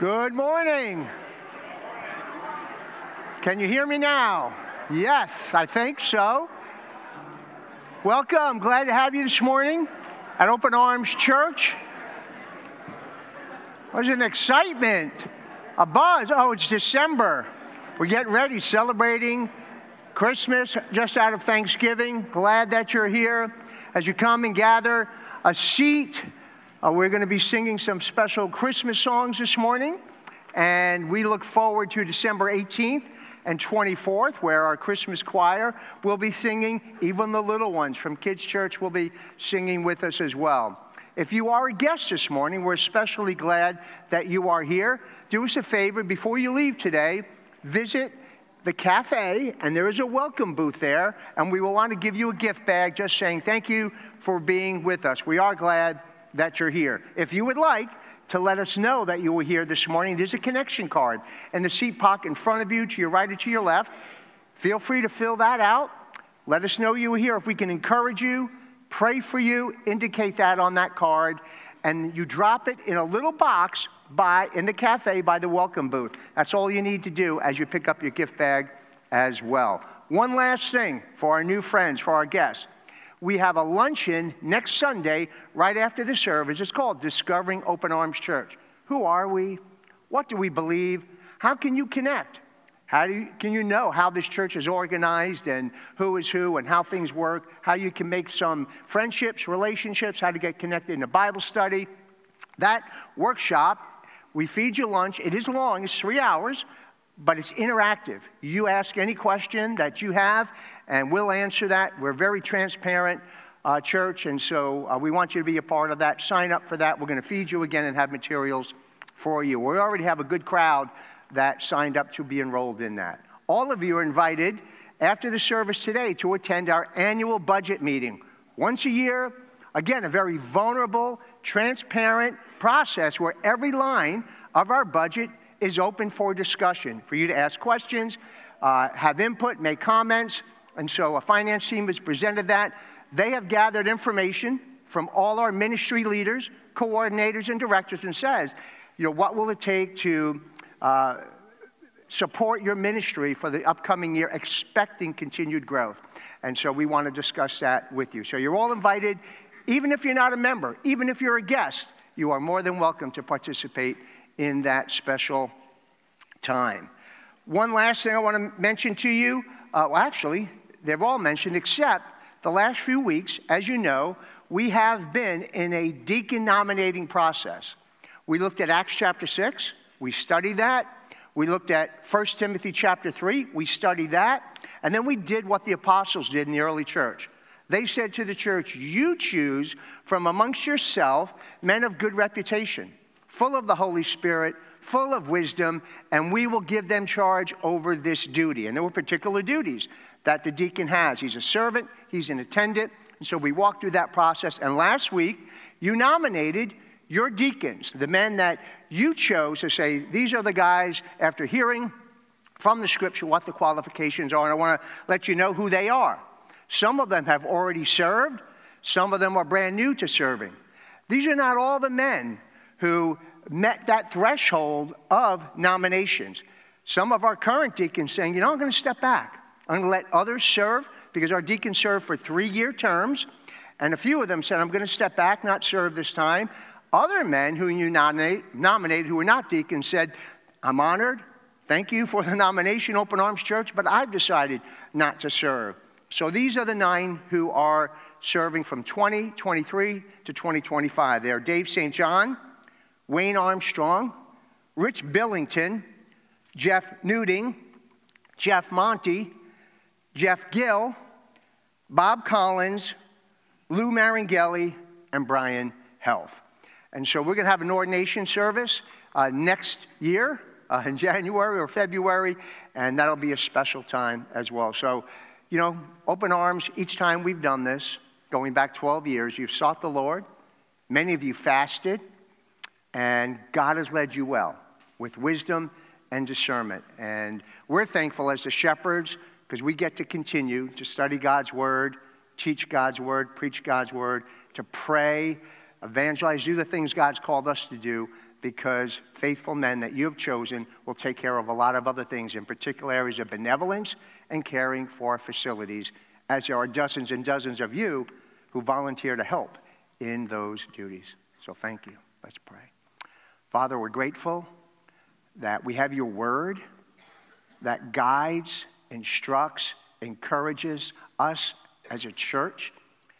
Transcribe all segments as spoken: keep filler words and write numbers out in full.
Good morning. Can you hear me now? Yes, I think so. Welcome. Glad to have you this morning at Open Arms Church. There's an excitement, a buzz. Oh, it's December. We're getting ready, celebrating Christmas just out of Thanksgiving. Glad that you're here. As you come and gather a seat, uh, we're going to be singing some special Christmas songs this morning. And we look forward to December eighteenth and twenty-fourth, where our Christmas choir will be singing. Even the little ones from Kids Church will be singing with us as well. If you are a guest this morning, we're especially glad that you are here. Do us a favor, before you leave today, visit the cafe, and there is a welcome booth there, and we will want to give you a gift bag just saying thank you for being with us. We are glad that you're here. If you would like to let us know that you were here this morning, there's a connection card in the seat pocket in front of you, to your right or to your left. Feel free to fill that out. Let us know you were here. If we can encourage you, pray for you, indicate that on that card, and you drop it in a little box by in the cafe by the welcome booth. That's all you need to do as you pick up your gift bag as well. One last thing for our new friends, for our guests. We have a luncheon next Sunday right after the service. It's called Discovering Open Arms Church. Who are we? What do we believe? How can you connect? How do you, can you know how this church is organized and who is who and how things work, how you can make some friendships, relationships, how to get connected in a Bible study. That workshop, we feed you lunch. It is long. It's three hours, but it's interactive. You ask any question that you have, and we'll answer that. We're a very transparent uh, church, and so uh, we want you to be a part of that. Sign up for that. We're going to feed you again and have materials for you. We already have a good crowd that signed up to be enrolled in that. All of you are invited after the service today to attend our annual budget meeting. Once a year, again, a very vulnerable, transparent process where every line of our budget is open for discussion, for you to ask questions, uh, have input, make comments. And so a finance team has presented that. They have gathered information from all our ministry leaders, coordinators, and directors and says, you know, what will it take to uh, support your ministry for the upcoming year, expecting continued growth. And so we want to discuss that with you. So you're all invited, even if you're not a member, even if you're a guest, you are more than welcome to participate in that special time. One last thing I want to mention to you, uh, well, actually, they've all mentioned, except the last few weeks, as you know, we have been in a deacon nominating process. We looked at Acts chapter six, we studied that. We looked at First Timothy chapter three, we studied that. And then we did what the apostles did in the early church. They said to the church, you choose from amongst yourself men of good reputation, full of the Holy Spirit, full of wisdom, and we will give them charge over this duty. And there were particular duties that the deacon has. He's a servant, he's an attendant, and so we walked through that process. And last week, you nominated your deacons, the men that you chose to say, these are the guys, after hearing from the scripture what the qualifications are, and I want to let you know who they are. Some of them have already served. Some of them are brand new to serving. These are not all the men who met that threshold of nominations. Some of our current deacons saying, you know, I'm going to step back. I'm going to let others serve, because our deacons serve for three-year terms. And a few of them said, I'm going to step back, not serve this time. Other men who you nominate, nominated who were not deacons said, I'm honored. Thank you for the nomination, Open Arms Church, but I've decided not to serve. So these are the nine who are serving from twenty twenty-three to twenty twenty-five. They are Dave Saint John, Wayne Armstrong, Rich Billington, Jeff Newding, Jeff Monty, Jeff Gill, Bob Collins, Lou Maranghelli, and Brian Health. And so we're going to have an ordination service uh, next year uh, in January or February, and that'll be a special time as well. So, you know, open arms, each time we've done this, going back twelve years, you've sought the Lord. Many of you fasted, and God has led you well with wisdom and discernment. And we're thankful as the shepherds because we get to continue to study God's word, teach God's word, preach God's word, to pray, evangelize, do the things God's called us to do. because faithful men that you have chosen will take care of a lot of other things, in particular areas of benevolence and caring for facilities, as there are dozens and dozens of you who volunteer to help in those duties. So thank you. Let's pray. Father, we're grateful that we have your word that guides, instructs, encourages us as a church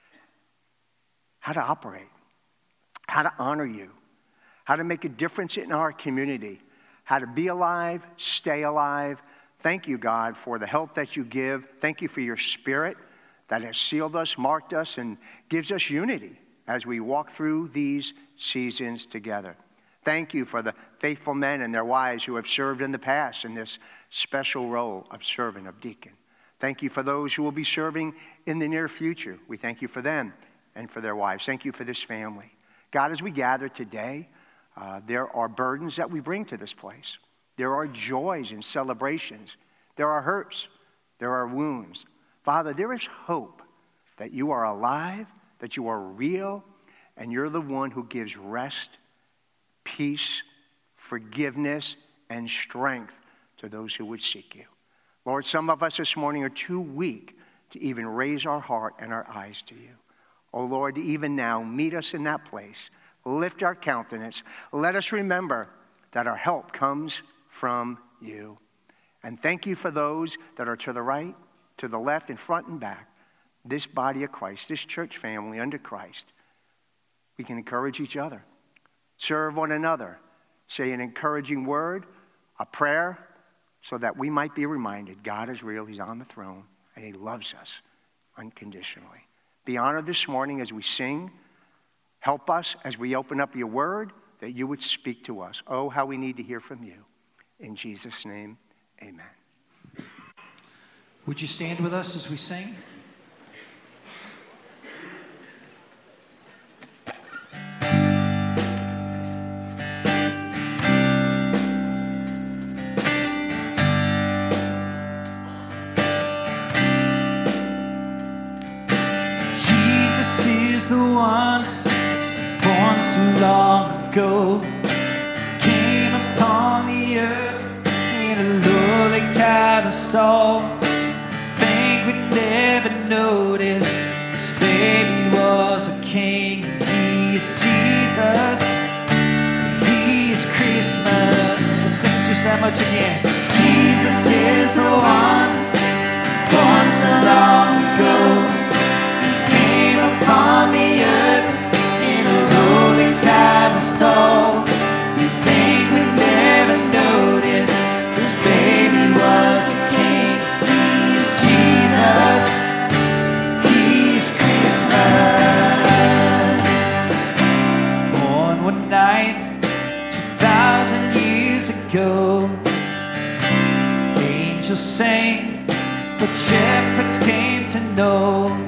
how to operate, how to honor you, how to make a difference in our community, how to be alive, stay alive. Thank you, God, for the help that you give. Thank you for your Spirit that has sealed us, marked us, and gives us unity as we walk through these seasons together. Thank you for the faithful men and their wives who have served in the past in this special role of servant, of deacon. Thank you for those who will be serving in the near future. We thank you for them and for their wives. Thank you for this family. God, as we gather today, uh, there are burdens that we bring to this place. There are joys and celebrations. There are hurts. There are wounds. Father, there is hope that you are alive, that you are real, and you're the one who gives rest, peace, forgiveness, and strength to those who would seek you. Lord, some of us this morning are too weak to even raise our heart and our eyes to you. Oh Lord, even now, meet us in that place. Lift our countenance. Let us remember that our help comes from you. And thank you for those that are to the right, to the left, in front and back. This body of Christ, this church family under Christ, we can encourage each other, serve one another, say an encouraging word, a prayer, so that we might be reminded God is real, he's on the throne, and he loves us unconditionally. Be honored this morning as we sing. Help us as we open up your word, that you would speak to us. Oh, how we need to hear from you. In Jesus' name, amen. Would you stand with us as we sing? Jesus is the one born so long ago, came upon the earth in a lowly kind of stall. Think we never noticed this baby was a king. He's Jesus, he's Christmas. Let's sing just that much again. Jesus is the one born so long ago, came upon the earth in a lowly kind of stall. You think we never noticed this baby was a king. He's Jesus, he's Christmas. Born one night, two thousand years ago, angels sang, but shepherds came to know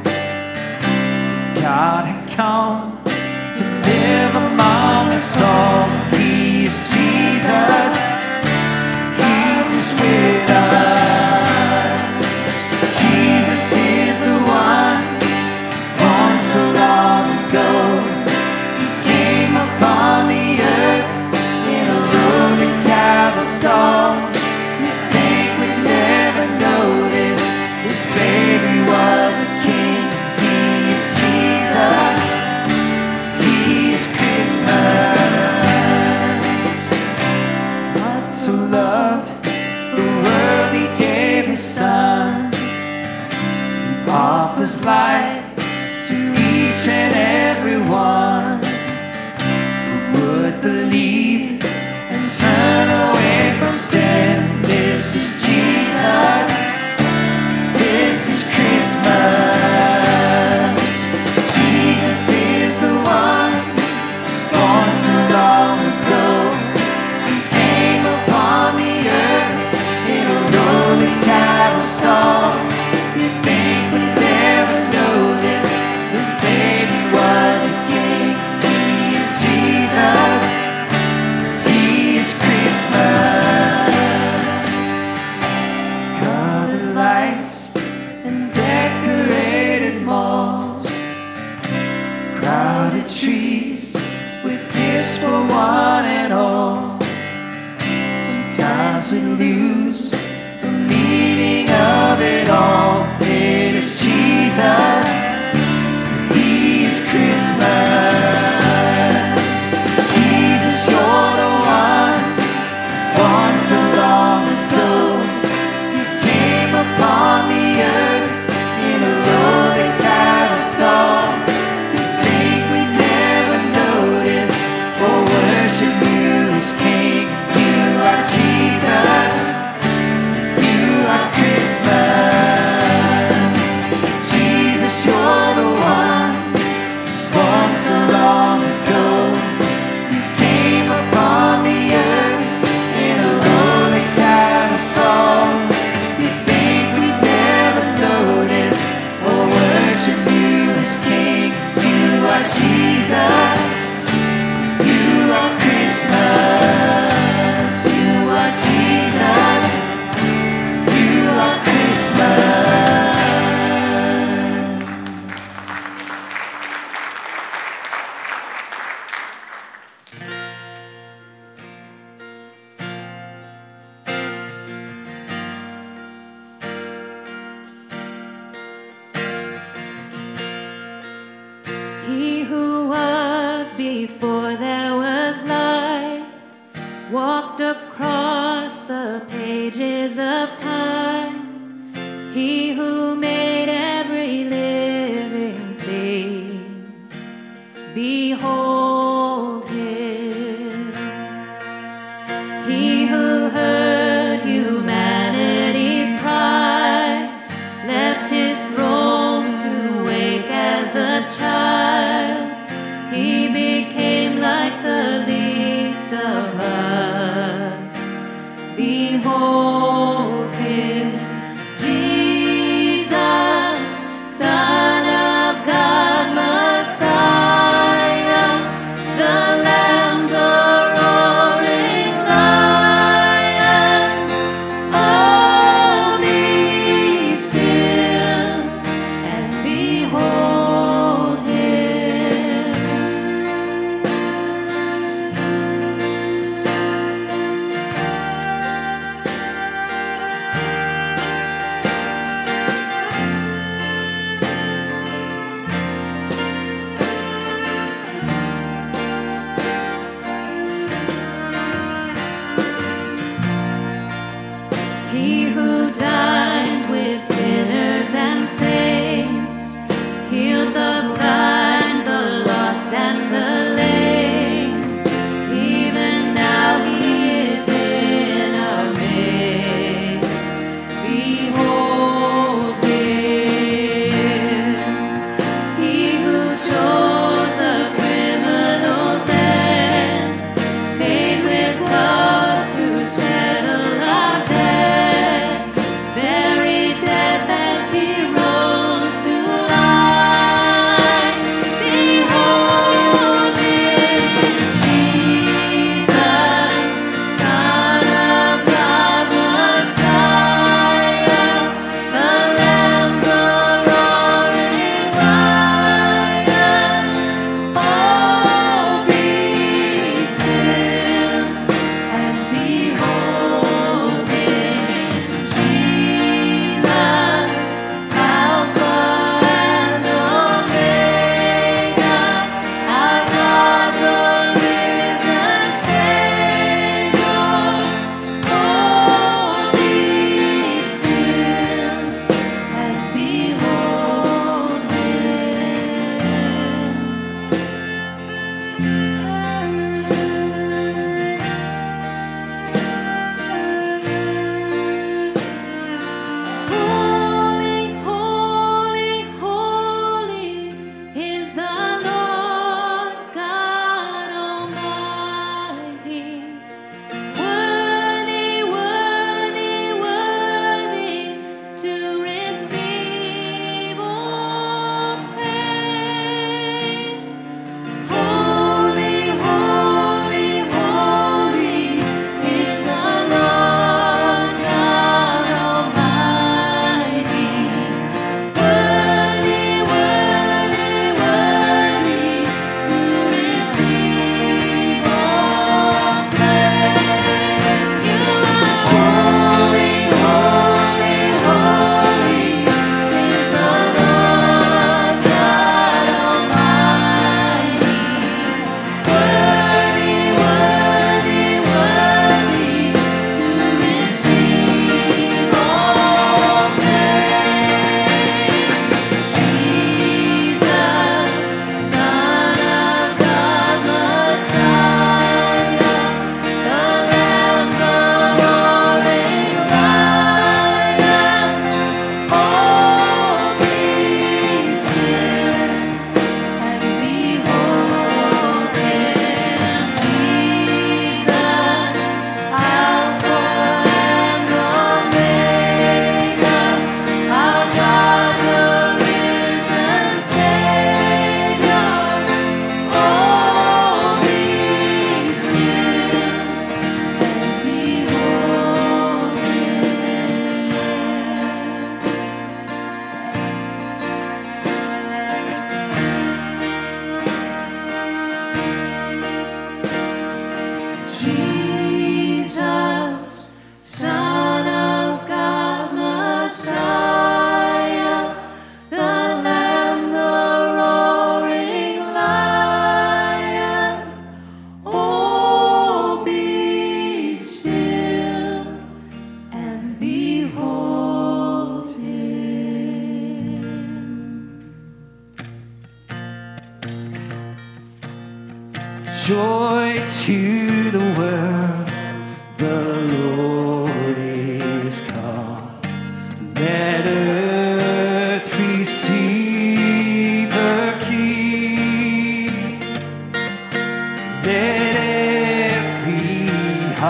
God had come to live among us all. He's Jesus, he's with us. Jesus is the one born so long ago. He came upon the earth in a lowly cattle stall. You think we never noticed this baby was a king. He's Jesus, he's Christmas. else would lose the meaning of it all. It is Jesus, He's Christmas. Jesus, you're the one, born so long ago. You came upon the earth in a lowly cattle stall. You think we'd never notice or worship you as King? You are Jesus, you are Christmas. Jesus, you're the one, born so long ago. You came upon the earth in a lowly cattle stall. You think we'd never notice or worship you as King? You are Jesus, you are Christmas. You are Jesus, you are Christmas. He who was before there was light walked across the pages of time. He who made every living thing, behold Him. He who heard humanity's cry left His throne to wake as a child. He became like the least of us. Behold Him, Jesus, Son of God, Messiah, the Lamb, the roaring Lion.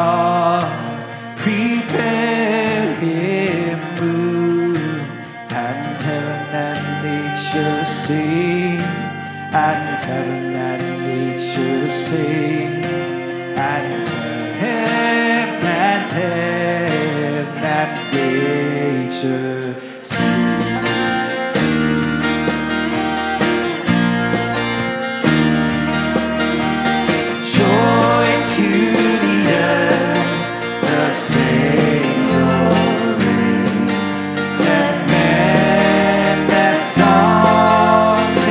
come, prepare him room, and heaven and nature sing, and heaven and nature sing, and heaven and heaven and nature sing. Joy to the earth, the Savior reigns. Let men their songs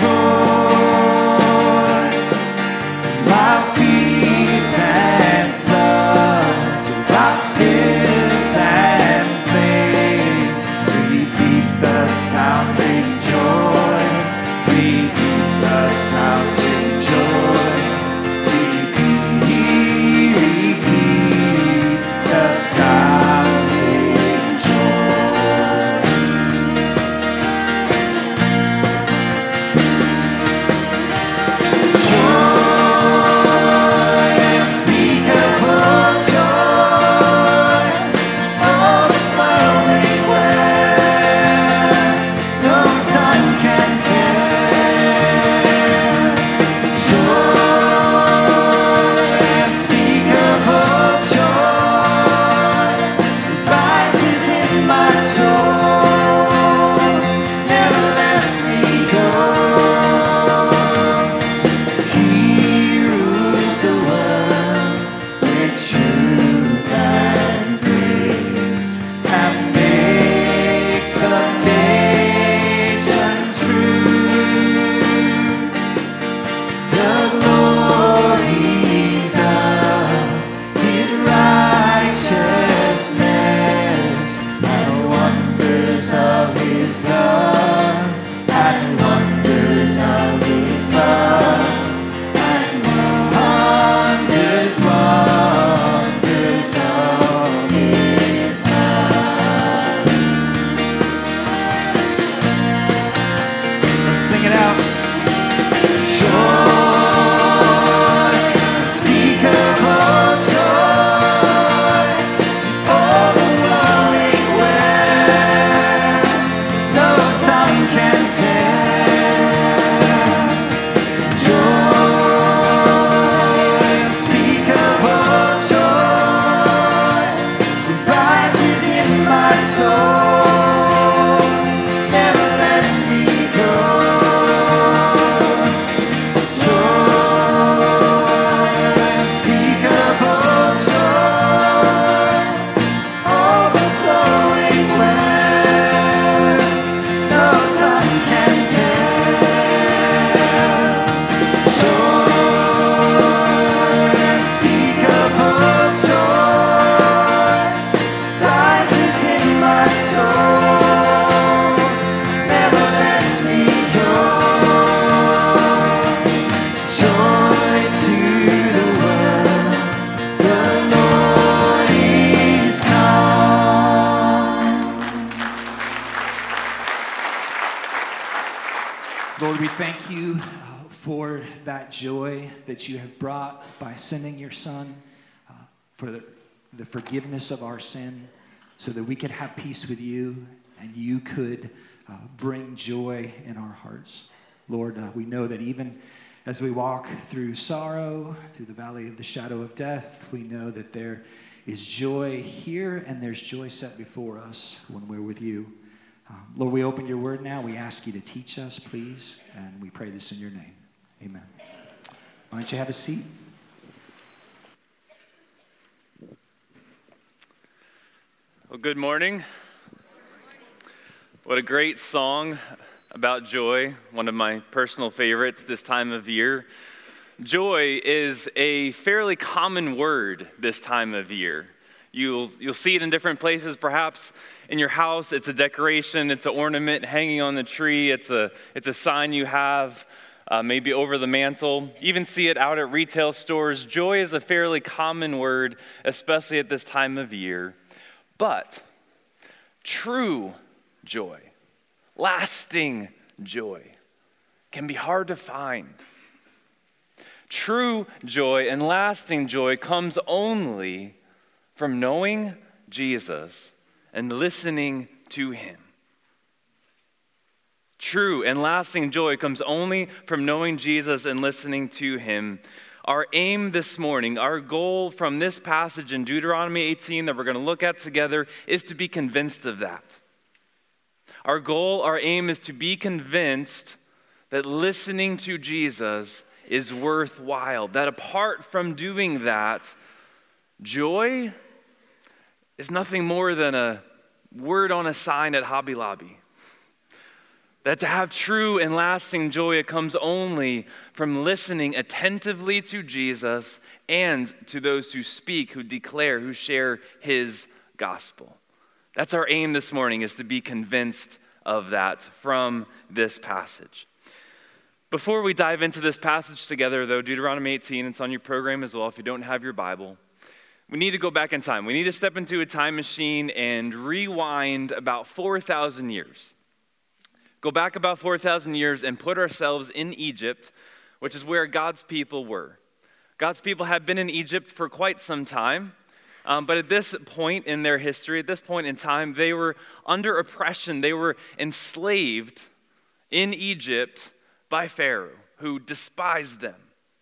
employ, while fields and floods, rocks, hills and plains repeat the sounding joy, repeat the sounding joy. Lord, we thank you uh, for that joy that you have brought by sending your Son, uh, for the, the forgiveness of our sin, so that we could have peace with you and you could uh, bring joy in our hearts. Lord, uh, we know that even as we walk through sorrow, through the valley of the shadow of death, we know that there is joy here and there's joy set before us when we're with you. Um, Lord, we open your word now. We ask you to teach us, please, and we pray this in your name. Amen. Why don't you have a seat? Well, good morning. What a great song about joy, one of my personal favorites this time of year. Joy is a fairly common word this time of year. You'll you'll see it in different places, perhaps in your house. It's a decoration, it's an ornament hanging on the tree, it's a it's a sign you have uh, maybe over the mantle. You even see it out at retail stores. Joy is a fairly common word, especially at this time of year. But true joy, lasting joy, can be hard to find. True joy and lasting joy comes only from knowing Jesus and listening to him. True and lasting joy comes only from knowing Jesus and listening to him. Our aim this morning, our goal from this passage in Deuteronomy eighteen that we're going to look at together is to be convinced of that. Our goal, our aim is to be convinced that listening to Jesus is worthwhile, that apart from doing that, joy is nothing more than a word on a sign at Hobby Lobby. That to have true and lasting joy, it comes only from listening attentively to Jesus and to those who speak, who declare, who share his gospel. That's our aim this morning, is to be convinced of that from this passage. Before we dive into this passage together, though, Deuteronomy eighteen, it's on your program as well if you don't have your Bible. We need to go back in time. We need to step into a time machine and rewind about four thousand years. Go back about four thousand years and put ourselves in Egypt, which is where God's people were. God's people have been in Egypt for quite some time, um, but at this point in their history, at this point in time, they were under oppression. They were enslaved in Egypt by Pharaoh, who despised them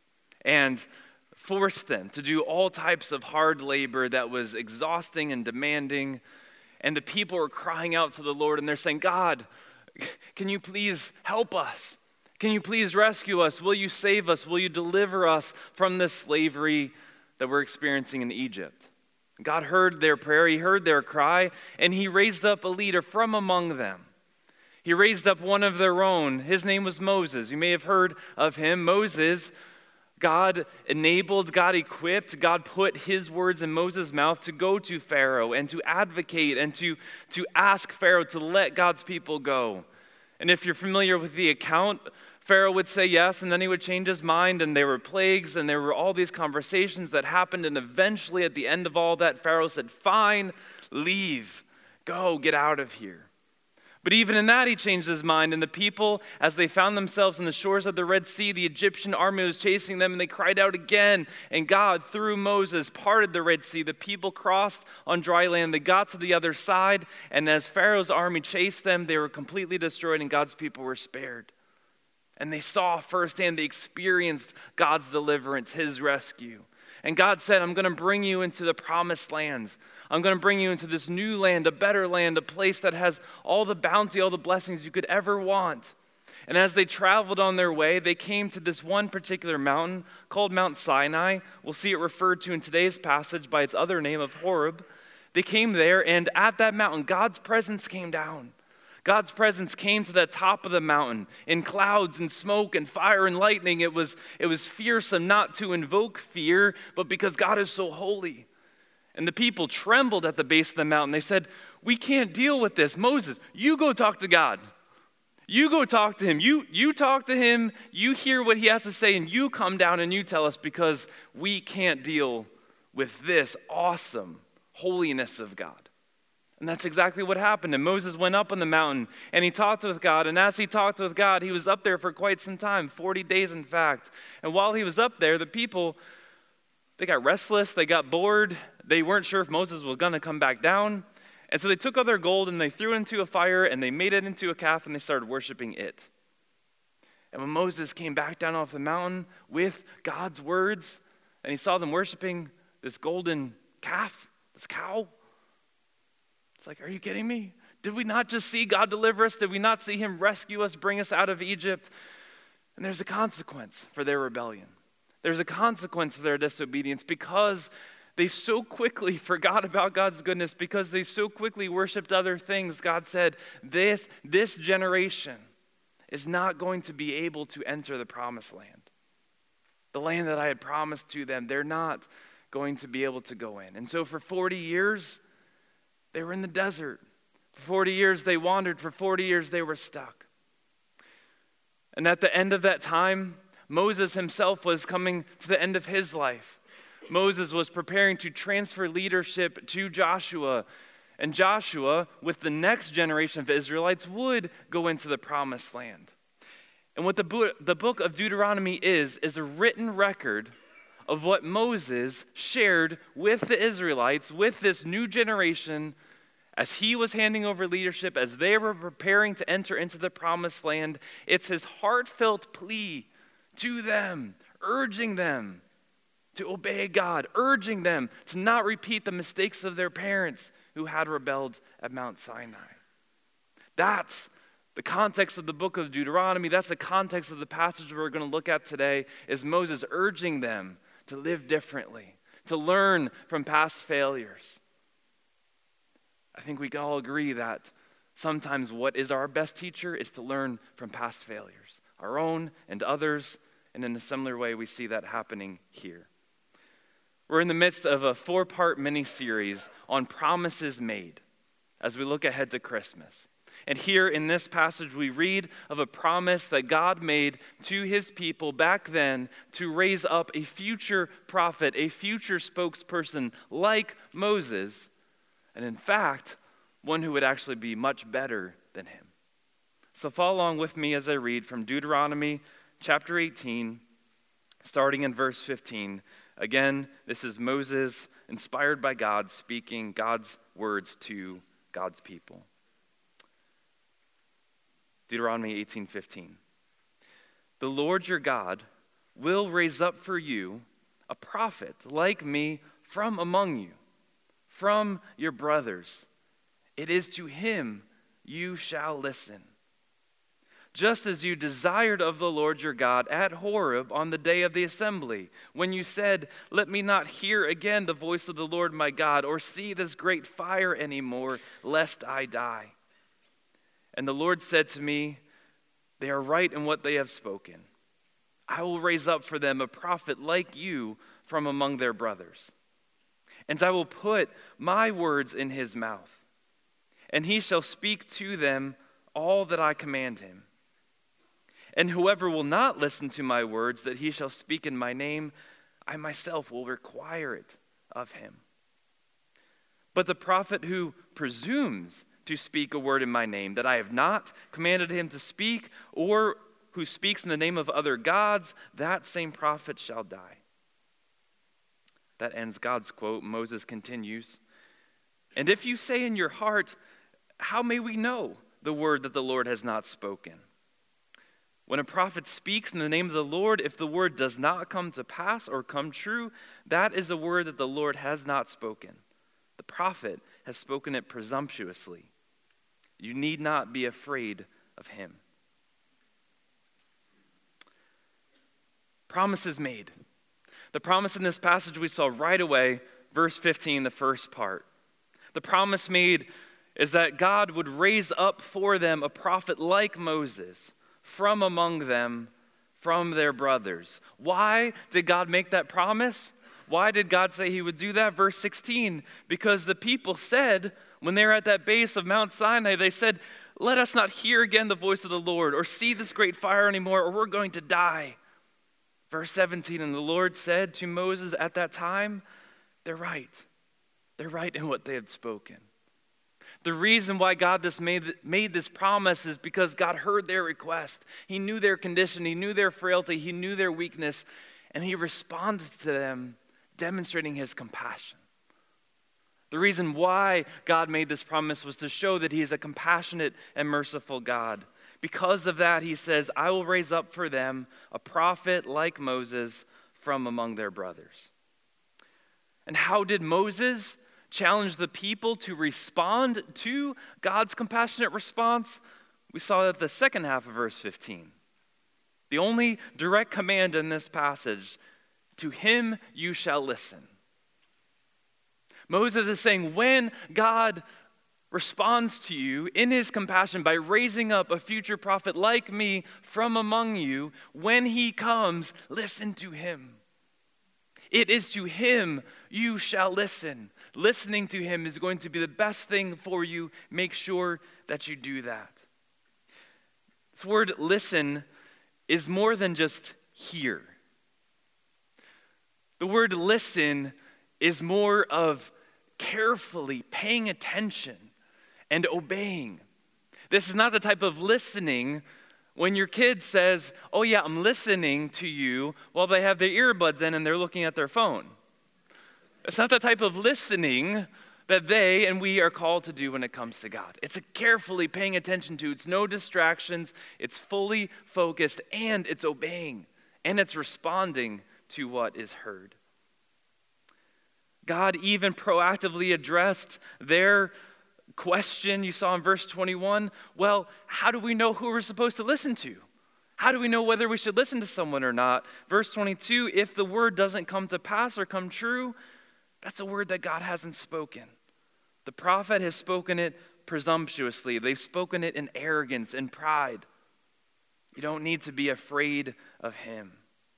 and forced them to do all types of hard labor that was exhausting and demanding. And the people were crying out to the Lord, and they're saying, God, can you please help us? Can you please rescue us? Will you save us? Will you deliver us from this slavery that we're experiencing in Egypt? God heard their prayer, he heard their cry, and he raised up a leader from among them. He raised up one of their own. His name was Moses. You may have heard of him. Moses, God enabled, God equipped, God put his words in Moses' mouth to go to Pharaoh and to advocate and to, to ask Pharaoh to let God's people go. And if you're familiar with the account, Pharaoh would say yes, and then he would change his mind, and there were plagues, and there were all these conversations that happened, and eventually at the end of all that, Pharaoh said, fine, leave, go, get out of here. But even in that, he changed his mind, and the people, as they found themselves on the shores of the Red Sea, the Egyptian army was chasing them, and they cried out again, and God, through Moses, parted the Red Sea. The people crossed on dry land. They got to the other side, and as Pharaoh's army chased them, they were completely destroyed, and God's people were spared. And they saw firsthand, they experienced God's deliverance, his rescue. And God said, I'm going to bring you into the promised lands. I'm going to bring you into this new land, a better land, a place that has all the bounty, all the blessings you could ever want. And as they traveled on their way, they came to this one particular mountain called Mount Sinai. We'll see it referred to in today's passage by its other name of Horeb. They came there, and at that mountain, God's presence came down. God's presence came to the top of the mountain in clouds and smoke and fire and lightning. It was, it was fearsome, not to invoke fear, but because God is so holy. And the people trembled at the base of the mountain. They said, we can't deal with this. Moses, you go talk to God. You go talk to him. You, you talk to him. You hear what he has to say, and you come down and you tell us, because we can't deal with this awesome holiness of God. And that's exactly what happened. And Moses went up on the mountain, and he talked with God. And as he talked with God, he was up there for quite some time, forty days in fact. And while he was up there, the people, they got restless, they got bored. They weren't sure if Moses was going to come back down. And so they took all their gold, and they threw it into a fire, and they made it into a calf, and they started worshiping it. And when Moses came back down off the mountain with God's words, and he saw them worshiping this golden calf, this cow, it's like, are you kidding me? Did we not just see God deliver us? Did we not see him rescue us, bring us out of Egypt? And there's a consequence for their rebellion. There's a consequence for their disobedience, because they so quickly forgot about God's goodness, because they so quickly worshiped other things. God said, this, this generation is not going to be able to enter the promised land. The land that I had promised to them, they're not going to be able to go in. And so for forty years, they were in the desert. For forty years they wandered. For forty years they were stuck. And at the end of that time, Moses himself was coming to the end of his life. Moses was preparing to transfer leadership to Joshua. And Joshua, with the next generation of Israelites, would go into the promised land. And what the book, the book of Deuteronomy is, is a written record of what Moses shared with the Israelites, with this new generation, as he was handing over leadership, as they were preparing to enter into the promised land. It's his heartfelt plea to them, urging them to obey God, urging them to not repeat the mistakes of their parents who had rebelled at Mount Sinai. That's the context of the book of Deuteronomy. That's the context of the passage we're going to look at today, is Moses urging them to live differently, to learn from past failures. I think we can all agree that sometimes what is our best teacher is to learn from past failures, our own and others, and in a similar way we see that happening here. We're in the midst of a four-part mini-series on promises made as we look ahead to Christmas. And here in this passage, we read of a promise that God made to his people back then to raise up a future prophet, a future spokesperson like Moses, and in fact, one who would actually be much better than him. So follow along with me as I read from Deuteronomy chapter eighteen, starting in verse fifteen. Again, this is Moses, inspired by God, speaking God's words to God's people. Deuteronomy eighteen fifteen. The Lord your God will raise up for you a prophet like me from among you, from your brothers. It is to him you shall listen. Just as you desired of the Lord your God at Horeb on the day of the assembly, when you said, let me not hear again the voice of the Lord my God, or see this great fire anymore, lest I die. And the Lord said to me, they are right in what they have spoken. I will raise up for them a prophet like you from among their brothers. And I will put my words in his mouth, and he shall speak to them all that I command him. And whoever will not listen to my words that he shall speak in my name, I myself will require it of him. But the prophet who presumes to speak a word in my name that I have not commanded him to speak, or who speaks in the name of other gods, that same prophet shall die. That ends God's quote. Moses continues, and if you say in your heart, how may we know the word that the Lord has not spoken? When a prophet speaks in the name of the Lord, if the word does not come to pass or come true, that is a word that the Lord has not spoken. The prophet has spoken it presumptuously. You need not be afraid of him. Promises made. The promise in this passage we saw right away, verse fifteen, the first part. The promise made is that God would raise up for them a prophet like Moses from among them, from their brothers. Why did God make that promise? Why did God say he would do that? Verse sixteen, because the people said, when they were at that base of Mount Sinai, they said, let us not hear again the voice of the Lord or see this great fire anymore, or we're going to die. Verse seventeen, and the Lord said to Moses at that time, they're right. They're right in what they had spoken. The reason why God this made, made this promise is because God heard their request. He knew their condition. He knew their frailty. He knew their weakness. And he responded to them, demonstrating his compassion. The reason why God made this promise was to show that he is a compassionate and merciful God. Because of that, he says, I will raise up for them a prophet like Moses from among their brothers. And how did Moses challenge the people to respond to God's compassionate response? We saw that the second half of verse fifteen. The only direct command in this passage, to him you shall listen. Moses is saying, when God responds to you in his compassion by raising up a future prophet like me from among you, when he comes, listen to him. It is to him you shall listen. Listening to him is going to be the best thing for you. Make sure that you do that. This word listen is more than just hear. The word listen is more of carefully paying attention and obeying. This is not the type of listening When your kid says, oh yeah, I'm listening to you, while they have their earbuds in and they're looking at their phone. It's not the type of listening that they and we are called to do when it comes to God. It's a carefully paying attention to. It's no distractions. It's fully focused, and it's obeying, and it's responding to what is heard. God even proactively addressed their question you saw in verse twenty-one. Well, how do we know who we're supposed to listen to? How do we know whether we should listen to someone or not? Verse twenty-two, if the word doesn't come to pass or come true, that's a word that God hasn't spoken. The prophet has spoken it presumptuously. They've spoken it in arrogance and pride. You don't need to be afraid of him.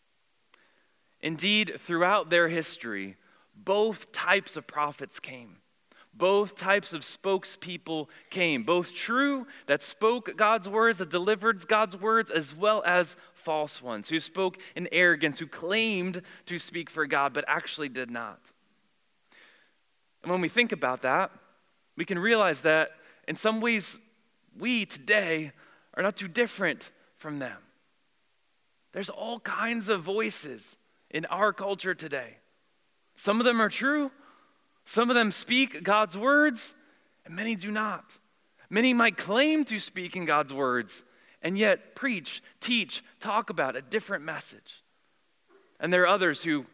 Indeed, throughout their history, both types of prophets came. Both types of spokespeople came. Both true, that spoke God's words, that delivered God's words, as well as false ones who spoke in arrogance, who claimed to speak for God, but actually did not. And when we think about that, we can realize that in some ways, we today are not too different from them. There's all kinds of voices in our culture today. Some of them are true. Some of them speak God's words, and many do not. Many might claim to speak in God's words, and yet preach, teach, talk about a different message. And there are others who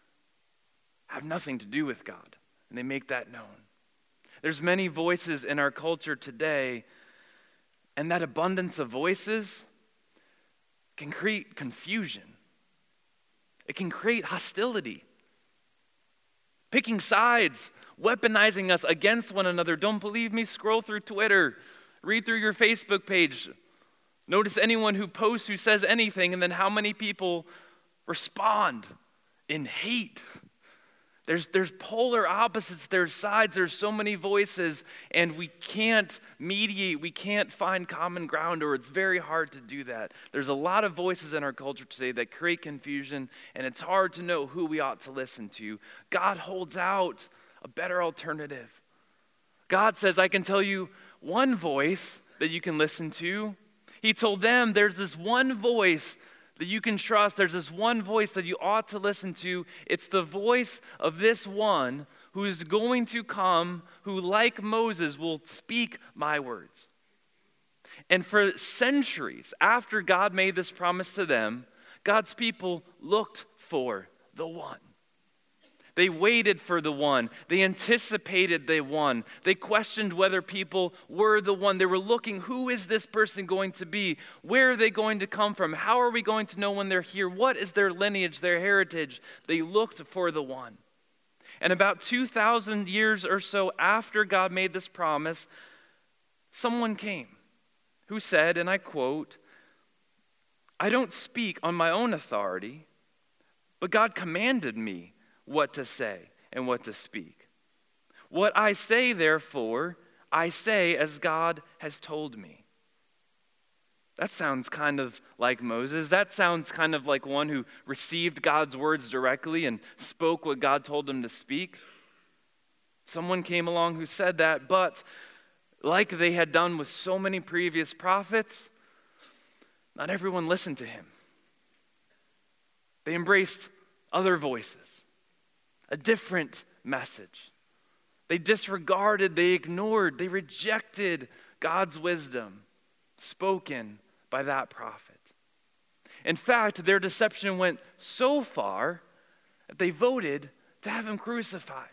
have nothing to do with God, and they make that known. There's many voices in our culture today, and that abundance of voices can create confusion. It can create hostility. Picking sides, weaponizing us against one another. Don't believe me? Scroll through Twitter. Read through your Facebook page. Notice anyone who posts, who says anything, and then how many people respond in hate. There's, there's polar opposites, there's sides, there's so many voices, and we can't mediate, we can't find common ground, or it's very hard to do that. There's a lot of voices in our culture today that create confusion, and it's hard to know who we ought to listen to. God holds out a better alternative. God says, I can tell you one voice that you can listen to. He told them there's this one voice that you can trust. There's this one voice that you ought to listen to. It's the voice of this one who is going to come, who like Moses will speak my words. And for centuries after God made this promise to them, God's people looked for the one. They waited for the one. They anticipated the one. They questioned whether people were the one. They were looking, who is this person going to be? Where are they going to come from? How are we going to know when they're here? What is their lineage, their heritage? They looked for the one. And about two thousand years or so after God made this promise, someone came who said, and I quote, I don't speak on my own authority, but God commanded me what to say and what to speak. What I say, therefore, I say as God has told me. That sounds kind of like Moses. That sounds kind of like one who received God's words directly and spoke what God told him to speak. Someone came along who said that, but like they had done with so many previous prophets, not everyone listened to him. They embraced other voices, a different message. They disregarded, they ignored, they rejected God's wisdom spoken by that prophet. In fact, their deception went so far that they voted to have him crucified.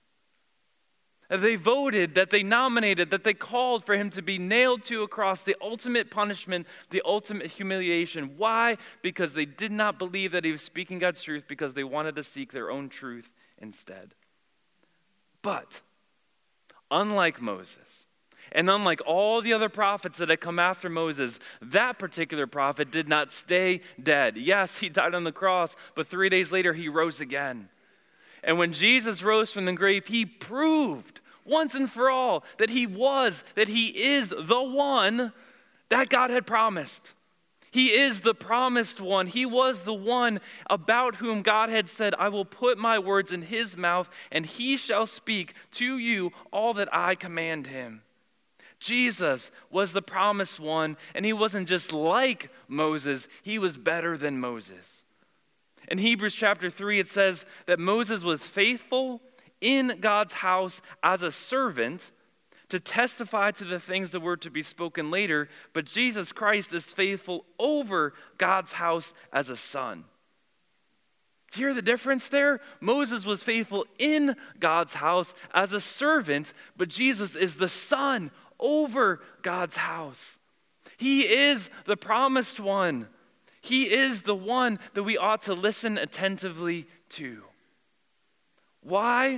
That they voted, that they nominated, that they called for him to be nailed to a cross, the ultimate punishment, the ultimate humiliation. Why? Because they did not believe that he was speaking God's truth, because they wanted to seek their own truth instead. But, unlike Moses, and unlike all the other prophets that had come after Moses, that particular prophet did not stay dead. Yes, he died on the cross, but three days later he rose again. And when Jesus rose from the grave, he proved once and for all that he was, that he is the one that God had promised. He is the promised one. He was the one about whom God had said, I will put my words in his mouth, and he shall speak to you all that I command him. Jesus was the promised one, and he wasn't just like Moses, he was better than Moses. In Hebrews chapter three, it says that Moses was faithful in God's house as a servant to testify to the things that were to be spoken later, but Jesus Christ is faithful over God's house as a son. Do you hear the difference there? Moses was faithful in God's house as a servant, but Jesus is the son over God's house. He is the promised one. He is the one that we ought to listen attentively to. Why?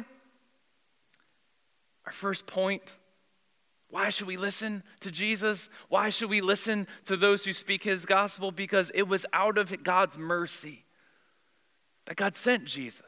Our first point. Why should we listen to Jesus? Why should we listen to those who speak his gospel? Because it was out of God's mercy that God sent Jesus.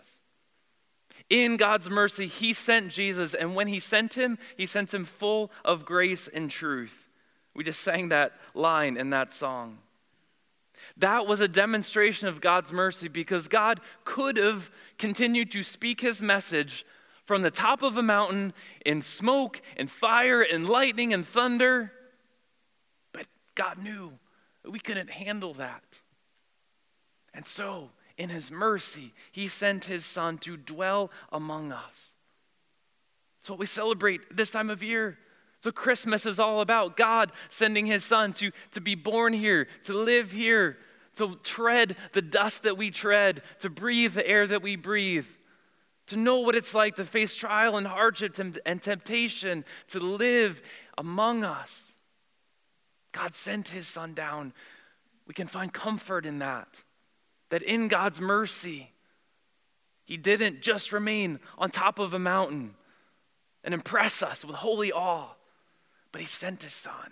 In God's mercy, he sent Jesus, and when he sent him, he sent him full of grace and truth. We just sang that line in that song. That was a demonstration of God's mercy because God could have continued to speak his message from the top of a mountain in smoke and fire and lightning and thunder. But God knew that we couldn't handle that. And so, in his mercy, he sent his son to dwell among us. It's what we celebrate this time of year. So Christmas is all about God sending his son to, to be born here, to live here, to tread the dust that we tread, to breathe the air that we breathe, to know what it's like to face trial and hardship and temptation, to live among us. God sent his son down. We can find comfort in that, that in God's mercy, he didn't just remain on top of a mountain and impress us with holy awe, but he sent his son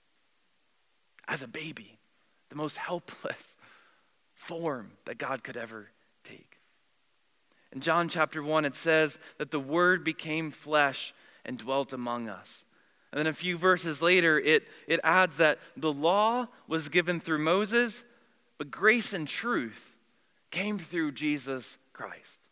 as a baby, the most helpless form that God could ever take. In John chapter one, it says that the Word became flesh and dwelt among us. And then a few verses later, it, it adds that the law was given through Moses, but grace and truth came through Jesus Christ.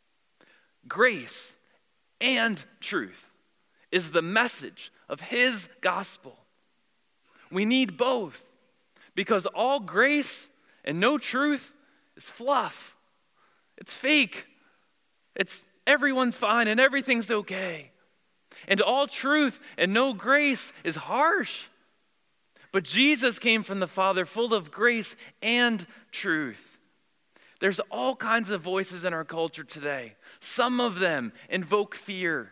Grace and truth is the message of his gospel. We need both because all grace and no truth is fluff. It's fake. It's everyone's fine and everything's okay. And all truth and no grace is harsh. But Jesus came from the Father full of grace and truth. There's all kinds of voices in our culture today. Some of them invoke fear.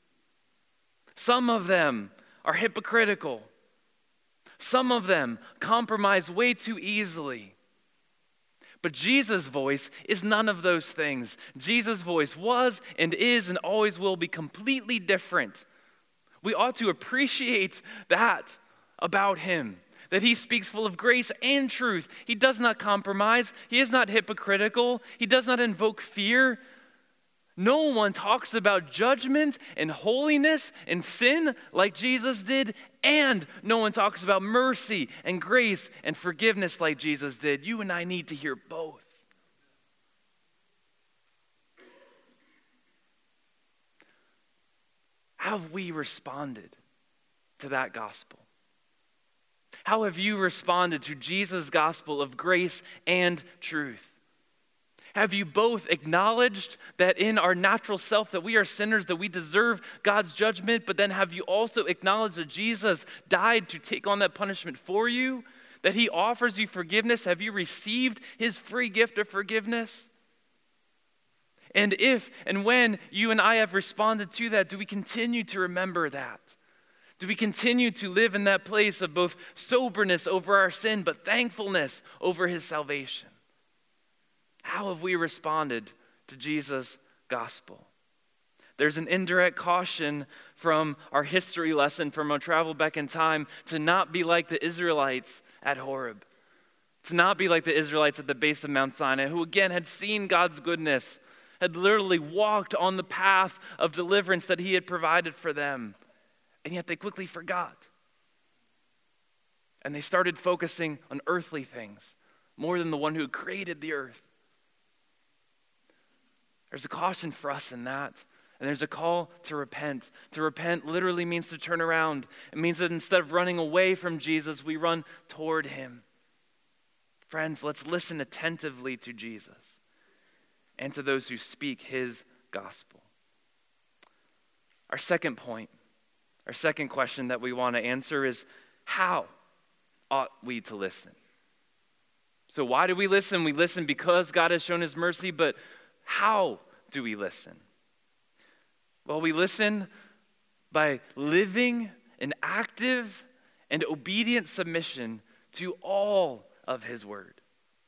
Some of them are hypocritical. Some of them compromise way too easily. But Jesus' voice is none of those things. Jesus' voice was and is and always will be completely different. We ought to appreciate that about him, that he speaks full of grace and truth. He does not compromise. He is not hypocritical. He does not invoke fear. No one talks about judgment and holiness and sin like Jesus did, and no one talks about mercy and grace and forgiveness like Jesus did. You and I need to hear both. How have we responded to that gospel? How have you responded to Jesus' gospel of grace and truth? Have you both acknowledged that in our natural self that we are sinners, that we deserve God's judgment, but then have you also acknowledged that Jesus died to take on that punishment for you, that he offers you forgiveness? Have you received his free gift of forgiveness? And if and when you and I have responded to that, do we continue to remember that? Do we continue to live in that place of both soberness over our sin, but thankfulness over his salvation? How have we responded to Jesus' gospel? There's an indirect caution from our history lesson from our travel back in time to not be like the Israelites at Horeb, to not be like the Israelites at the base of Mount Sinai, who again had seen God's goodness, had literally walked on the path of deliverance that he had provided for them, and yet they quickly forgot. And they started focusing on earthly things more than the one who created the earth. There's a caution for us in that. And there's a call to repent. To repent literally means to turn around. It means that instead of running away from Jesus, we run toward him. Friends, let's listen attentively to Jesus and to those who speak his gospel. Our second point, our second question that we want to answer is, how ought we to listen? So why do we listen? We listen because God has shown his mercy, but how do we listen? Well, we listen by living an active and obedient submission to all of his word.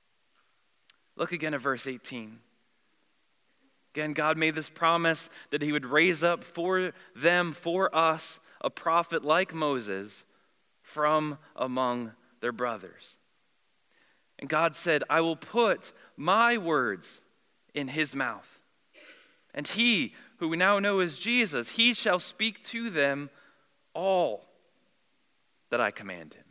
Look again at verse eighteen. Again, God made this promise that he would raise up for them, for us, a prophet like Moses from among their brothers. And God said, I will put my words in his mouth. And he, who we now know as Jesus, he shall speak to them all that I command him.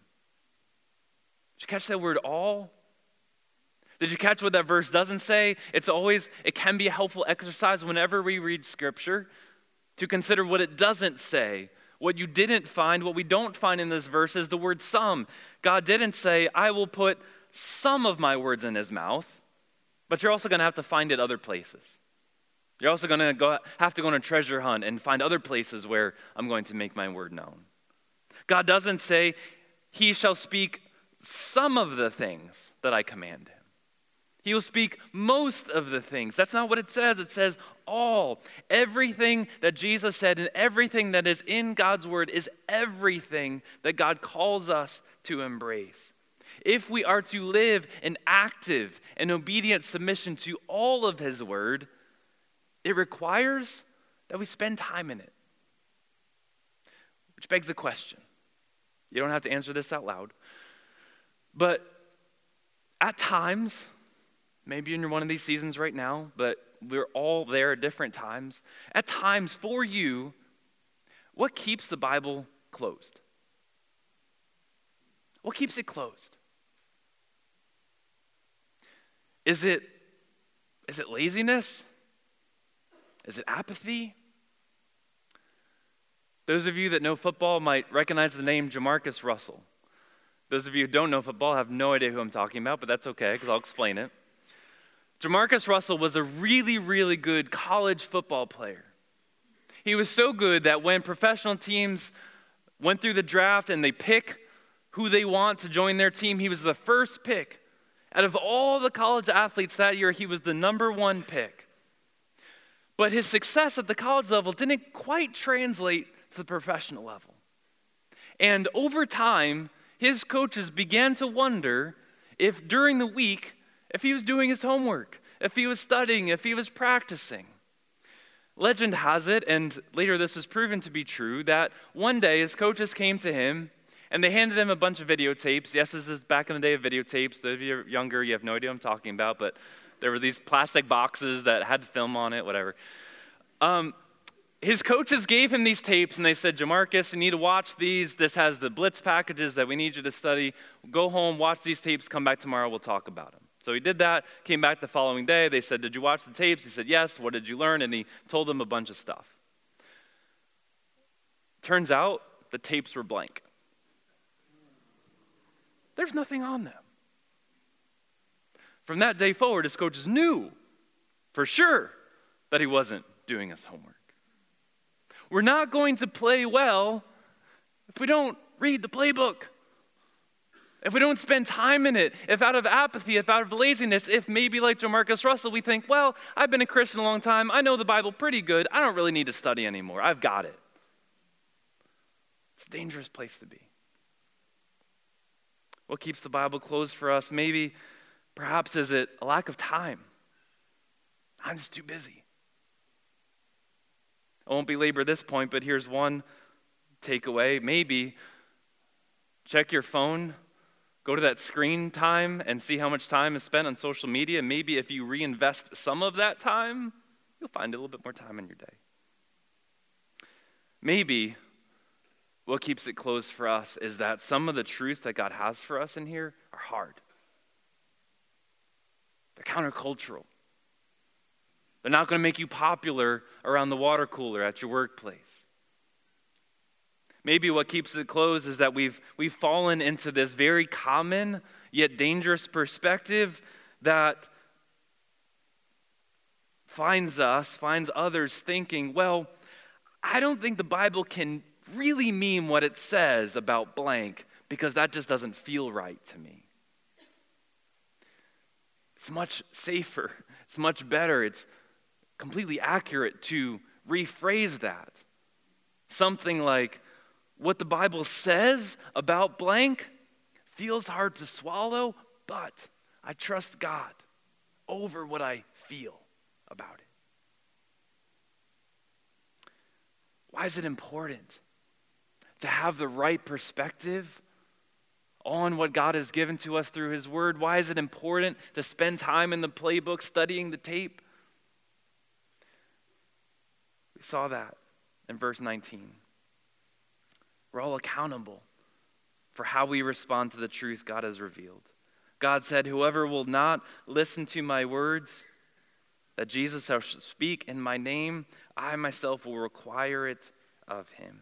Did you catch that word all? Did you catch what that verse doesn't say? It's always, it can be a helpful exercise whenever we read scripture to consider what it doesn't say. What you didn't find, what we don't find in this verse is the word some. God didn't say, I will put some of my words in his mouth, but you're also going to have to find it other places. You're also going to go, have to go on a treasure hunt and find other places where I'm going to make my word known. God doesn't say, he shall speak some of the things that I command him. He will speak most of the things. That's not what it says. It says all. Everything that Jesus said and everything that is in God's word is everything that God calls us to embrace. If we are to live an active and obedient submission to all of his word, it requires that we spend time in it. Which begs the question. You don't have to answer this out loud. But at times, maybe you're in one of these seasons right now, but we're all there at different times. At times, for you, what keeps the Bible closed? What keeps it closed? Is it, is it laziness? Is it apathy? Those of you that know football might recognize the name Jamarcus Russell. Those of you who don't know football have no idea who I'm talking about, but that's okay because I'll explain it. Jamarcus Russell was a really, really good college football player. He was so good that when professional teams went through the draft and they pick who they want to join their team, he was the first pick. Out of all the college athletes that year, he was the number one pick. But his success at the college level didn't quite translate to the professional level. And over time, his coaches began to wonder if during the week, if he was doing his homework, if he was studying, if he was practicing. Legend has it, and later this was proven to be true, that one day his coaches came to him and they handed him a bunch of videotapes. Yes, this is back in the day of videotapes. Those of you younger, you have no idea what I'm talking about, but there were these plastic boxes that had film on it, whatever. Um, his coaches gave him these tapes, and they said, Jamarcus, you need to watch these. This has the blitz packages that we need you to study. Go home, watch these tapes, come back tomorrow, we'll talk about them. So he did that, came back the following day. They said, did you watch the tapes? He said, yes. What did you learn? And he told them a bunch of stuff. Turns out the tapes were blank. There's nothing on them. From that day forward, his coaches knew for sure that he wasn't doing his homework. We're not going to play well if we don't read the playbook. If we don't spend time in it, if out of apathy, if out of laziness, if maybe like Jamarcus Russell, we think, well, I've been a Christian a long time. I know the Bible pretty good. I don't really need to study anymore. I've got it. It's a dangerous place to be. What keeps the Bible closed for us? Maybe, perhaps, is it a lack of time? I'm just too busy. I won't belabor this point, but here's one takeaway. Maybe check your phone, go to that screen time and see how much time is spent on social media. Maybe if you reinvest some of that time, you'll find a little bit more time in your day. Maybe what keeps it closed for us is that some of the truths that God has for us in here are hard. They're countercultural. They're not going to make you popular around the water cooler at your workplace. Maybe what keeps it closed is that we've, we've fallen into this very common yet dangerous perspective that finds us, finds others thinking, well, I don't think the Bible can really mean what it says about blank because that just doesn't feel right to me. It's much safer, it's much better, it's completely accurate to rephrase that. Something like, what the Bible says about blank feels hard to swallow, but I trust God over what I feel about it. Why is it important to have the right perspective on what God has given to us through His Word? Why is it important to spend time in the playbook studying the tape? We saw that in verse nineteen. We're all accountable for how we respond to the truth God has revealed. God said, whoever will not listen to my words that Jesus shall speak in my name, I myself will require it of him.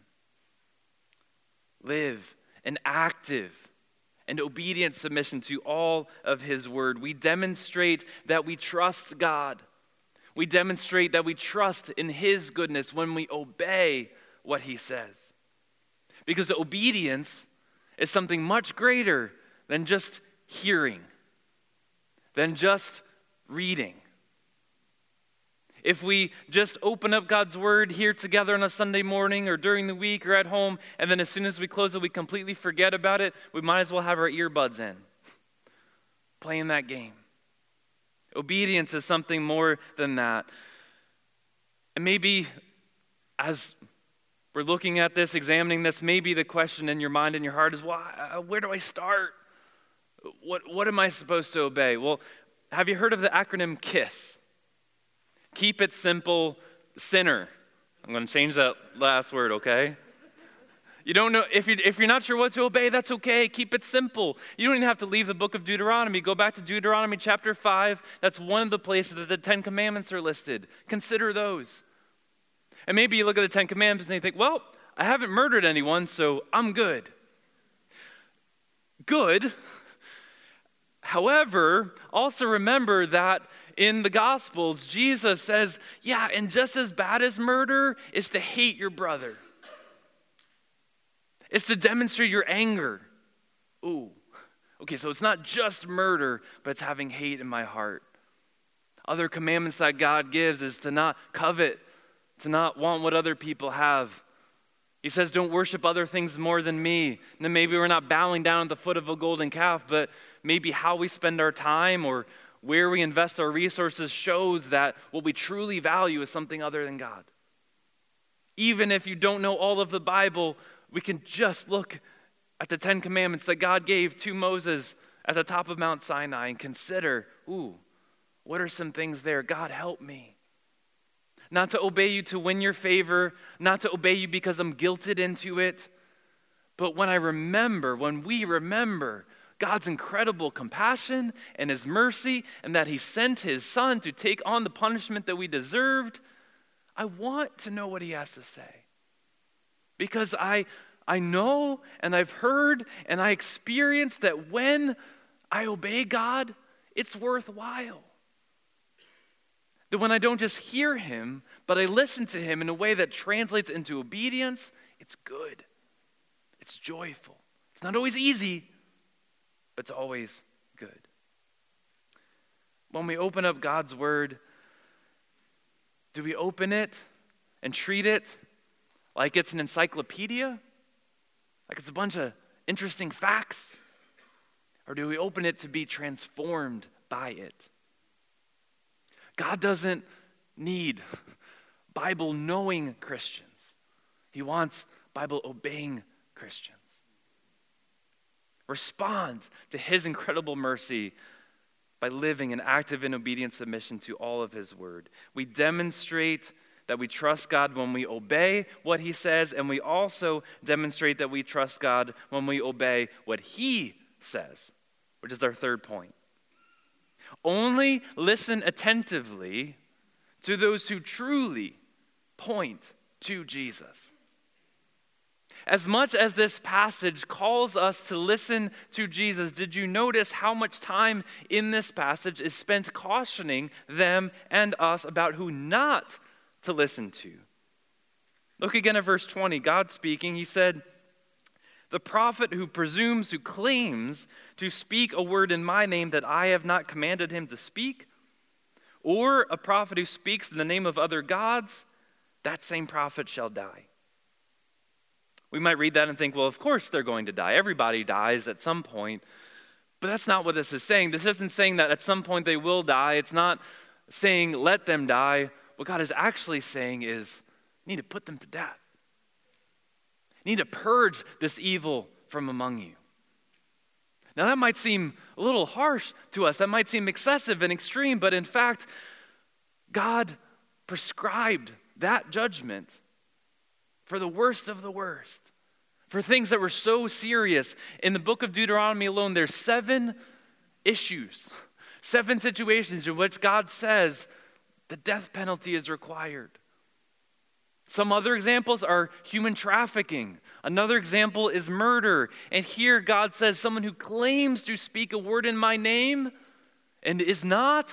Live an active and obedient submission to all of his word. We demonstrate that we trust God. We demonstrate that we trust in his goodness when we obey what he says. Because obedience is something much greater than just hearing, than just reading. If we just open up God's word here together on a Sunday morning or during the week or at home, and then as soon as we close it, we completely forget about it, we might as well have our earbuds in, playing that game. Obedience is something more than that. And maybe as we're looking at this, examining this, maybe the question in your mind and your heart is, well, where do I start? What, what am I supposed to obey? Well, have you heard of the acronym KISS? Keep it simple, sinner. I'm going to change that last word, okay? You don't know, if you're, if you're not sure what to obey, that's okay. Keep it simple. You don't even have to leave the book of Deuteronomy. Go back to Deuteronomy chapter five. That's one of the places that the Ten Commandments are listed. Consider those. And maybe you look at the Ten Commandments and you think, well, I haven't murdered anyone, so I'm good. Good. However, also remember that in the Gospels, Jesus says, yeah, and just as bad as murder is to hate your brother. It's to demonstrate your anger. Ooh, okay, so it's not just murder, but it's having hate in my heart. Other commandments that God gives is to not covet, to not want what other people have. He says, don't worship other things more than me. And then maybe we're not bowing down at the foot of a golden calf, but maybe how we spend our time or where we invest our resources shows that what we truly value is something other than God. Even if you don't know all of the Bible, we can just look at the Ten Commandments that God gave to Moses at the top of Mount Sinai and consider, ooh, what are some things there? God, help me. Not to obey you to win your favor, not to obey you because I'm guilted into it, but when I remember, when we remember God's incredible compassion and his mercy and that he sent his son to take on the punishment that we deserved, I want to know what he has to say. Because I, I know and I've heard and I experienced that when I obey God, it's worthwhile. That when I don't just hear him, but I listen to him in a way that translates into obedience, it's good. It's joyful. It's not always easy, but it's always good. When we open up God's word, do we open it and treat it like it's an encyclopedia? Like it's a bunch of interesting facts? Or do we open it to be transformed by it? God doesn't need Bible-knowing Christians. He wants Bible-obeying Christians. Respond to his incredible mercy by living an active and obedient submission to all of his word. We demonstrate that we trust God when we obey what he says, and we also demonstrate that we trust God when we obey what he says, which is our third point. Only listen attentively to those who truly point to Jesus. As much as this passage calls us to listen to Jesus, did you notice how much time in this passage is spent cautioning them and us about who not to listen to? Look again at verse twenty. God speaking, he said, "The prophet who presumes, who claims to speak a word in my name that I have not commanded him to speak, or a prophet who speaks in the name of other gods, that same prophet shall die." We might read that and think, well, of course they're going to die. Everybody dies at some point. But that's not what this is saying. This isn't saying that at some point they will die. It's not saying let them die. What God is actually saying is you need to put them to death. You need to purge this evil from among you. Now that might seem a little harsh to us. That might seem excessive and extreme. But in fact, God prescribed that judgment for the worst of the worst, for things that were so serious. In the book of Deuteronomy alone, there's seven issues, seven situations in which God says the death penalty is required. Some other examples are human trafficking. Another example is murder. And here God says someone who claims to speak a word in my name and is not,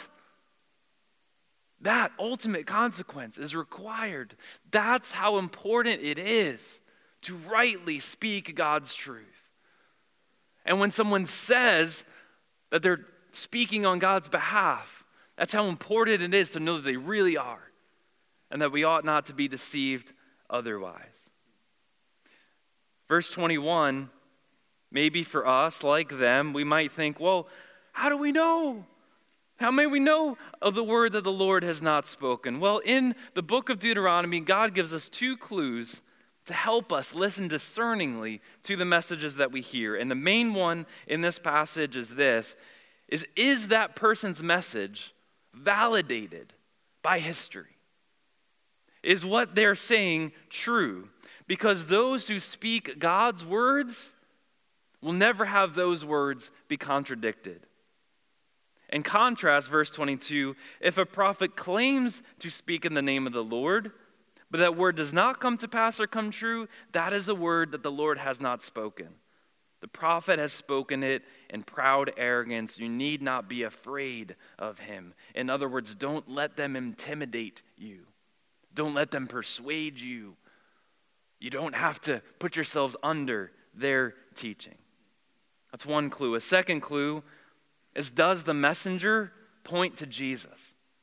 that ultimate consequence is required. That's how important it is to rightly speak God's truth. And when someone says that they're speaking on God's behalf, that's how important it is to know that they really are, and that we ought not to be deceived otherwise. Verse twenty-one, maybe for us, like them, we might think, well, how do we know? How may we know of the word that the Lord has not spoken? Well, in the book of Deuteronomy, God gives us two clues to help us listen discerningly to the messages that we hear. And the main one in this passage is this, is, is that person's message validated by history? Is what they're saying true? Because those who speak God's words will never have those words be contradicted. In contrast, verse twenty-two, if a prophet claims to speak in the name of the Lord, but that word does not come to pass or come true, that is a word that the Lord has not spoken. The prophet has spoken it in proud arrogance. You need not be afraid of him. In other words, don't let them intimidate you. Don't let them persuade you. You don't have to put yourselves under their teaching. That's one clue. A second clue is, does the messenger point to Jesus?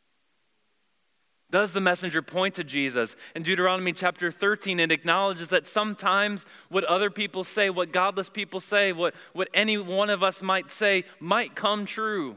Does the messenger point to Jesus? In Deuteronomy chapter thirteen, it acknowledges that sometimes what other people say, what godless people say, what, what any one of us might say might come true.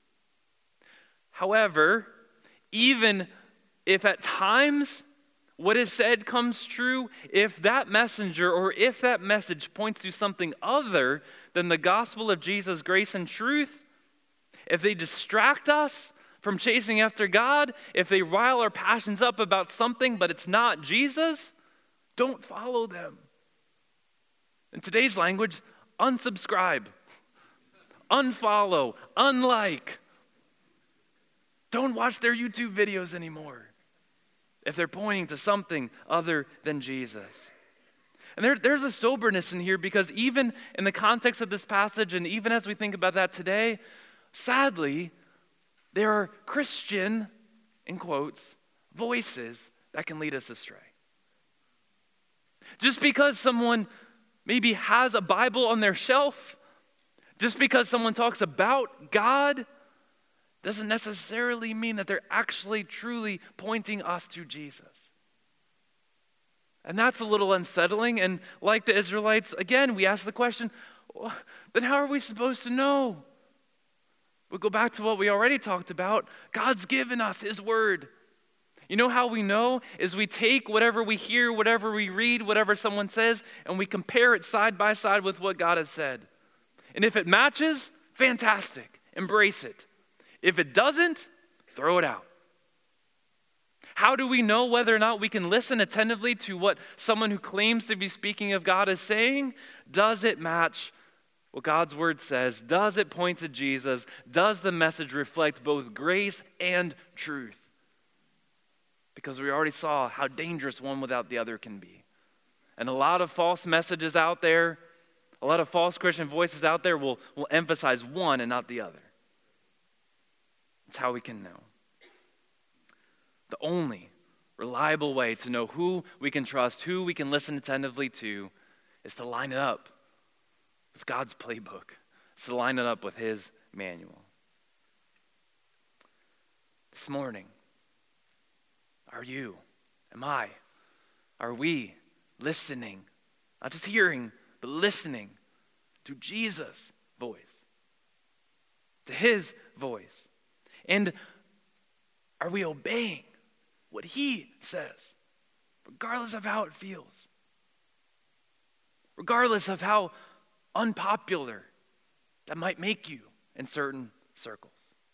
However, even if at times what is said comes true, if that messenger or if that message points to something other than the gospel of Jesus' grace and truth, if they distract us from chasing after God, if they rile our passions up about something but it's not Jesus, don't follow them. In today's language, unsubscribe, unfollow, unlike. Don't watch their YouTube videos anymore if they're pointing to something other than Jesus. And there, there's a soberness in here, because even in the context of this passage, and even as we think about that today, sadly, there are Christian, in quotes, voices that can lead us astray. Just because someone maybe has a Bible on their shelf, just because someone talks about God, doesn't necessarily mean that they're actually truly pointing us to Jesus. And that's a little unsettling. And like the Israelites, again, we ask the question, well, then how are we supposed to know? We'll go back to what we already talked about. God's given us his word. You know how we know is we take whatever we hear, whatever we read, whatever someone says, and we compare it side by side with what God has said. And if it matches, fantastic, embrace it. If it doesn't, throw it out. How do we know whether or not we can listen attentively to what someone who claims to be speaking of God is saying? Does it match what God's word says? Does it point to Jesus? Does the message reflect both grace and truth? because we already saw how dangerous one without the other can be. And a lot of false messages out there, a lot of false Christian voices out there will, will emphasize one and not the other. It's how we can know. The only reliable way to know who we can trust, who we can listen attentively to, is to line it up with God's playbook. It's to line it up with his manual. This morning, are you, am I, are we listening, not just hearing, but listening to Jesus' voice, to his voice? And are we obeying what he says, regardless of how it feels, regardless of how unpopular that might make you in certain circles?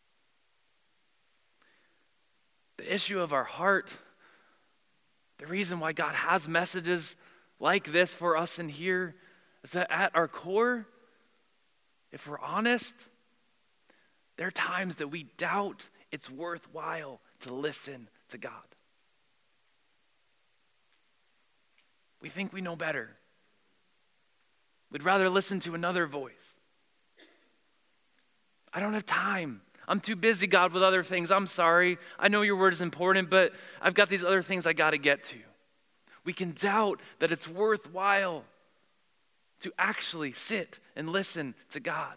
The issue of our heart, the reason why God has messages like this for us in here, is that at our core, if we're honest, there are times that we doubt it's worthwhile to listen to God. We think we know better. We'd rather listen to another voice. I don't have time. I'm too busy, God, with other things. I'm sorry. I know your word is important, but I've got these other things I got to get to. We can doubt that it's worthwhile to actually sit and listen to God.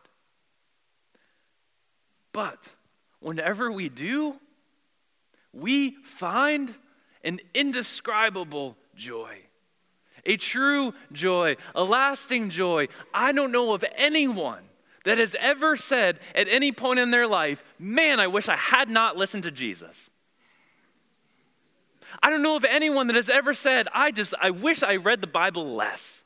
But whenever we do, we find an indescribable joy. A true joy, a lasting joy. I don't know of anyone that has ever said at any point in their life, man, I wish I had not listened to Jesus. I don't know of anyone that has ever said, I just, I wish I read the Bible less.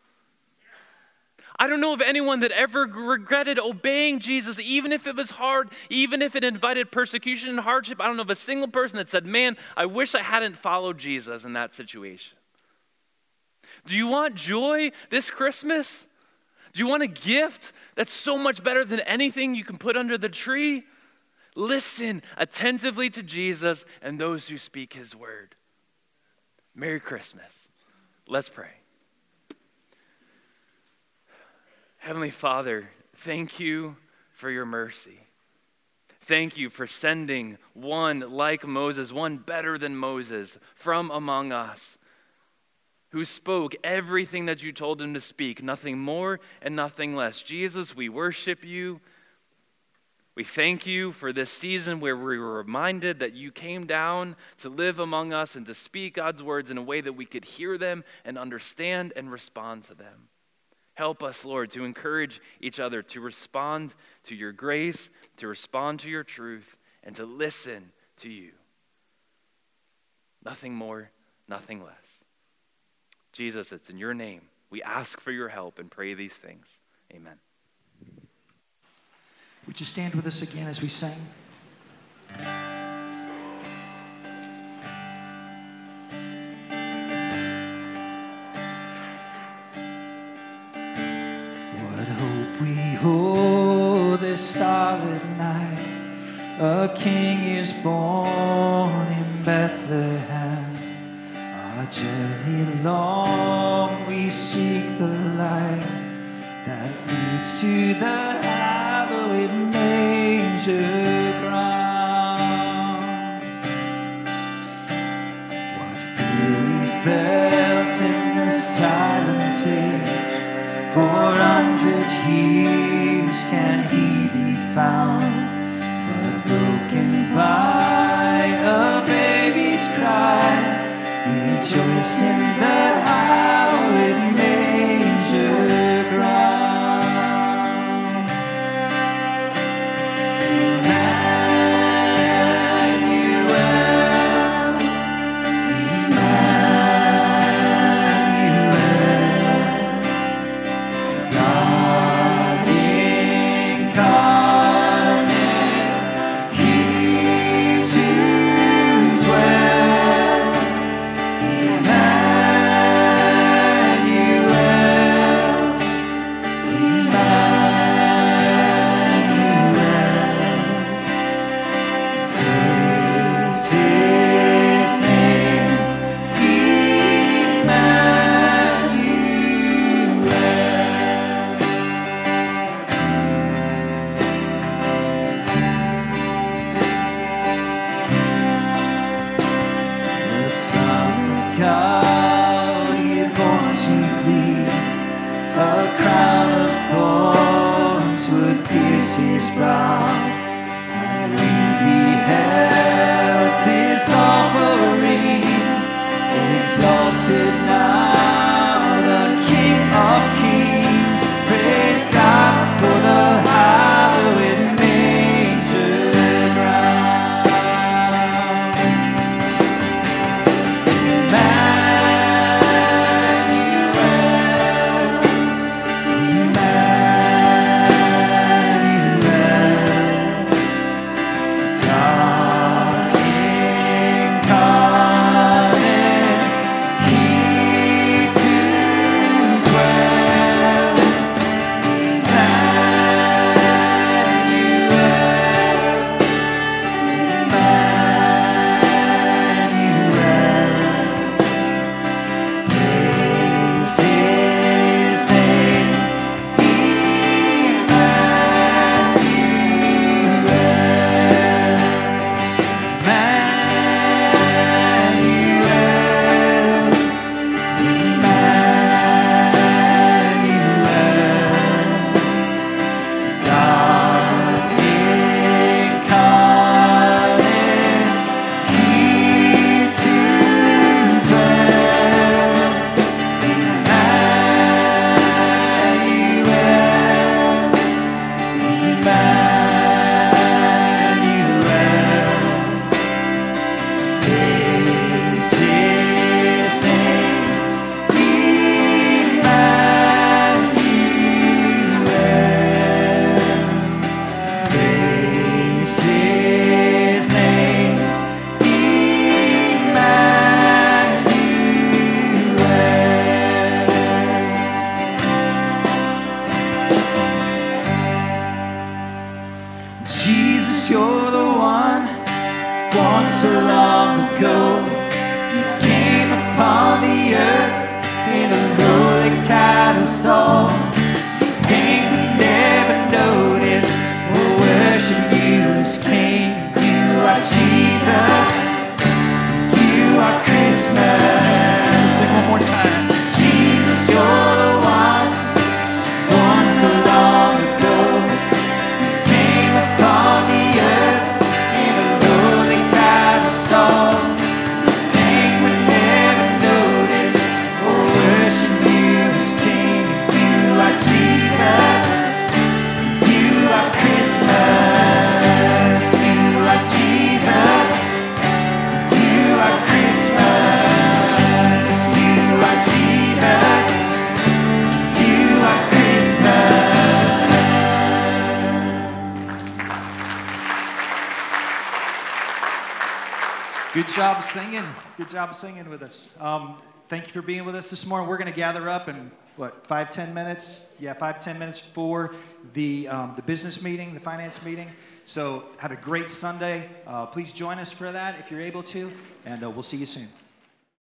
I don't know of anyone that ever regretted obeying Jesus, even if it was hard, even if it invited persecution and hardship. I don't know of a single person that said, man, I wish I hadn't followed Jesus in that situation. Do you want joy this Christmas? Do you want a gift that's so much better than anything you can put under the tree? Listen attentively to Jesus and those who speak his word. Merry Christmas. Let's pray. Heavenly Father, thank you for your mercy. Thank you for sending one like Moses, one better than Moses, from among us, who spoke everything that you told him to speak, nothing more and nothing less. Jesus, we worship you. We thank you for this season where we were reminded that you came down to live among us and to speak God's words in a way that we could hear them and understand and respond to them. Help us, Lord, to encourage each other to respond to your grace, to respond to your truth, and to listen to you. Nothing more, nothing less. Jesus, it's in your name. We ask for your help and pray these things. Amen. Would you stand with us again as we sing? What hope we hold this starlit night. A king is born in Bethlehem. Our journey long, we seek the light that leads to the hallowed manger ground. What fear we felt in the silent age, for a hundred years can he be found, but broken by a baby's cry. Rejoice in the hallowed manger ground. Emmanuel, his brow, and we beheld this offering, exalted now the King of Kings. Praise God for the hallowed manger ground. Jesus, you're the one. Once so long ago, you came upon the earth in a lowly cattle stall. King we never noticed, we'll worship you as King. You are Jesus, you are Christmas. Sing one more time. Jesus, you're the one. Once so long ago, you came upon the earth in a lowly cattle stall. King we never noticed, we'll worship you as King. You are Jesus, you are Christmas. You are Jesus, you are Christmas. You are Jesus, you are Christmas. Good job singing. Good job singing with us. Um, thank you for being with us this morning. We're going to gather up in, what, five, ten minutes? Yeah, five, ten minutes for the, um, the business meeting, the finance meeting. So have a great Sunday. Uh, please join us for that if you're able to, and uh, we'll see you soon.